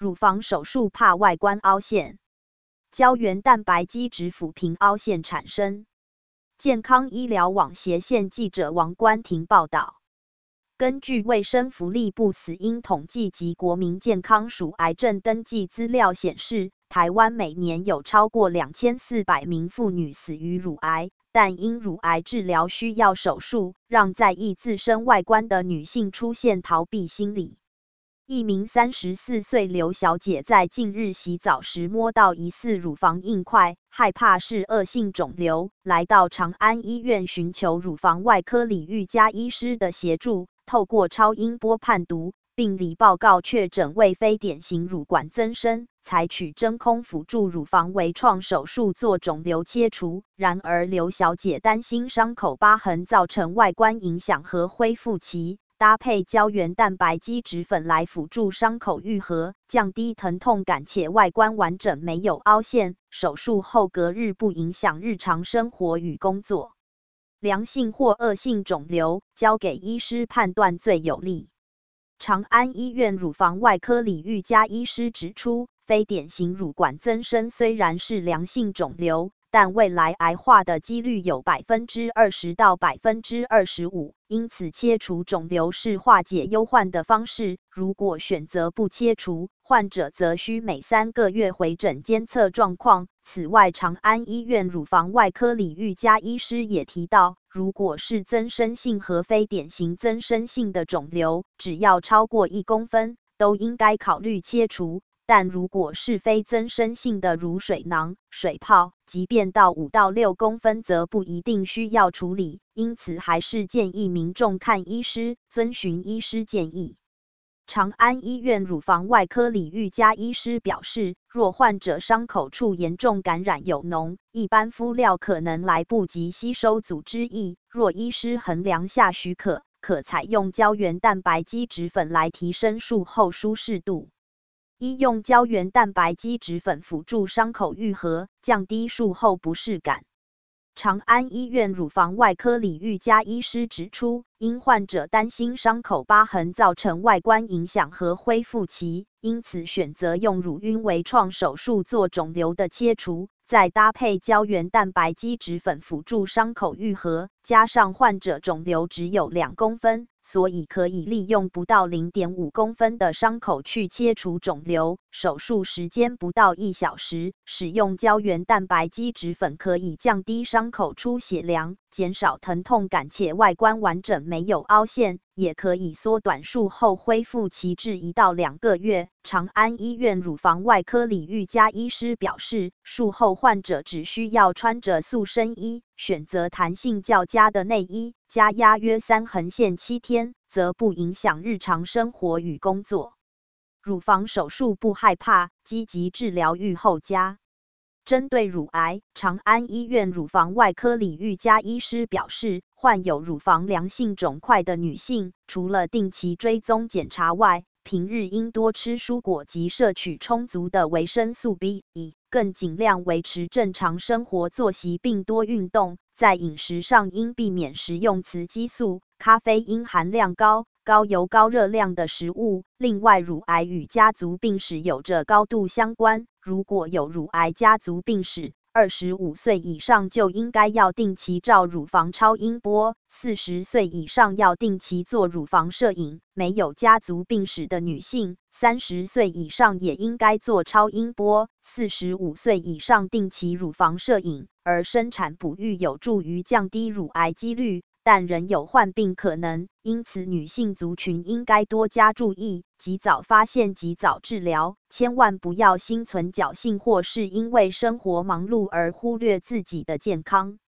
乳房手术怕外观凹陷，胶原蛋白基质抚平凹陷产生。健康医疗网斜线记者王冠婷报道。根据卫生福利部死因统计及国民健康署癌症登记资料显示，台湾每年有超过2400名妇女死于乳癌，但因乳癌治疗需要手术，让在意自身外观的女性出现逃避心理。一名34岁刘小姐在近日洗澡时摸到疑似乳房硬块，害怕是恶性肿瘤，来到长安医院寻求乳房外科李玉嘉医师的协助，透过超音波判读，病理报告确诊为非典型乳管增生，采取真空辅助乳房微创手术做肿瘤切除。然而刘小姐担心伤口疤痕造成外观影响和恢复期，搭配胶原蛋白基质粉来辅助伤口愈合，降低疼痛感且外观完整没有凹陷，手术后隔日不影响日常生活与工作。良性或恶性肿瘤，交给医师判断最有利。长安医院乳房外科李玉嘉医师指出，非典型乳管增生虽然是良性肿瘤，但未来癌化的几率有20%到25%，因此切除肿瘤是化解忧患的方式。如果选择不切除，患者则需每3个月回诊监测状况。此外，长安医院乳房外科李玉嘉医师也提到，如果是增生性和非典型增生性的肿瘤，只要超过1公分，都应该考虑切除。但如果是非增生性的如水囊、水泡，即便到5到6公分则不一定需要处理，因此还是建议民众看医师，遵循医师建议。长安医院乳房外科李玉嘉医师表示，若患者伤口处严重感染有脓，一般敷料可能来不及吸收组织液，若医师衡量下许可，可采用胶原蛋白基质粉来提升术后舒适度。医用胶原蛋白基质粉辅助伤口愈合，降低术后不适感。长安医院乳房外科李玉嘉医师指出，因患者担心伤口疤痕造成外观影响和恢复期，因此选择用乳晕微创手术做肿瘤的切除，再搭配胶原蛋白基质粉辅助伤口愈合，加上患者肿瘤只有2公分，所以可以利用不到0.5公分的伤口去切除肿瘤，手术时间不到1小时。使用胶原蛋白基质粉可以降低伤口出血量，减少疼痛感且外观完整没有凹陷，也可以缩短术后恢复期至1到2个月。长安医院乳房外科李玉嘉医师表示，术后患者只需要穿着塑身衣，选择弹性较佳的内衣，加压约3-7天，则不影响日常生活与工作。乳房手术不害怕，积极治疗愈后佳。针对乳癌，长安医院乳房外科李玉嘉医师表示，患有乳房良性肿块的女性，除了定期追踪检查外，平日应多吃蔬果及摄取充足的维生素 B， 更尽量维持正常生活作息并多运动。在饮食上应避免食用雌激素、咖啡因含量高、高油高热量的食物。另外，乳癌与家族病史有着高度相关，如果有乳癌家族病史，25岁以上就应该要定期照乳房超音波，40岁以上要定期做乳房摄影。没有家族病史的女性，30岁以上也应该做超音波，45岁以上定期乳房摄影。而生产哺育有助于降低乳癌几率，但仍有患病可能，因此女性族群应该多加注意，及早发现及早治疗，千万不要心存侥幸或是因为生活忙碌而忽略自己的健康。